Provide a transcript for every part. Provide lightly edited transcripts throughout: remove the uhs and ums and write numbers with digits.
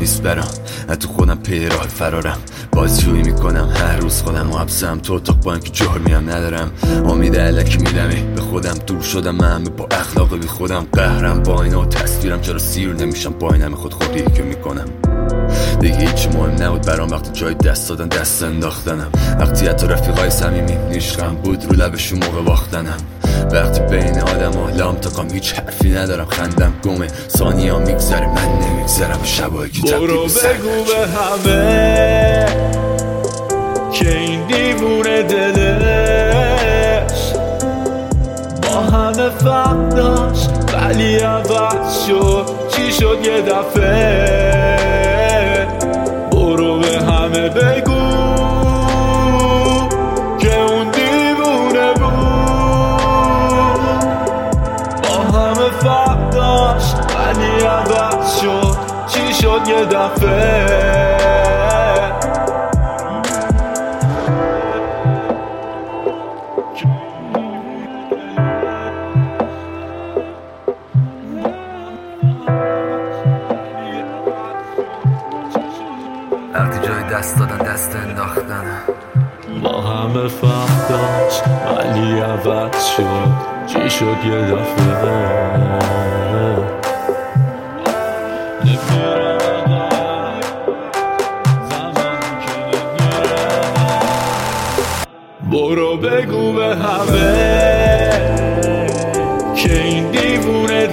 نیست برام، تو خودم پی راه فرارم، بازجویی میکنم هر روز خودم و حبسم تو اتاق با اینکه جرمی هم ندارم. امید علکی میدمی به خودم، دور شدم من با اخلاق بی خودم، قهرم با اینا و تصویرم، چرا سیر نمیشم با اینم خود خودی که میکنم. دیگه هیچی مهم نبود برام وقتی جای دست دادن دست انداختنم، وقتی حتی رفیقای صمیمی نیشقم بود رو لبشون موقع باختنم، وقتی بین آدم ها لام تاقام هیچ حرفی ندارم، خندم گمه ثانیه ها میگذره من نمیگذرم، شبایی که تبدیل برو بگو به همه که این دیوونه دلش با همه فرق داشت ولی عوض شد. چی شد یه دفعه؟ برو به همه بگو که اون دیوونه بود، با همه فرق داشت ولی عوض شد. چی شد یه دفعه؟ وقتی جای دست دادن دست انداختن، با همه فرق داشت ولی عوض شد. چی شد یه دفعه؟ برو بگو به همه که این دیوونه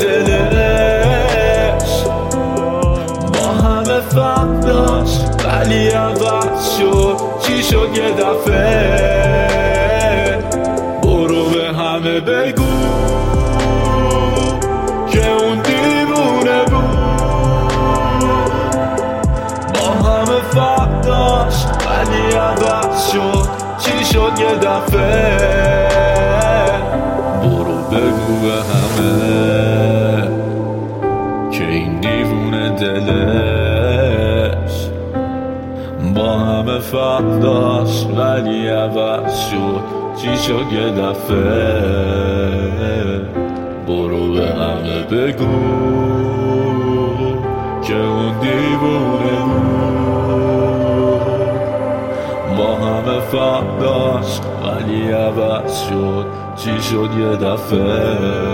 دلش با همه فرق داشت ولی عوض شد. چی شد یه دفعه؟ برو به همه بگو که اون دیوونه بود، با همه فرق داشت ولی عوض شد. چی شد یه دفعه؟ برو بگو به همه که این دیوونه دلش با همه فرق داشت ولی عوض شد. چی شد یه دفعه؟ برو به همه بگو که اون دیوونه بود، با همه فرق داشت ولی عوض شد. چی شد یه دفعه؟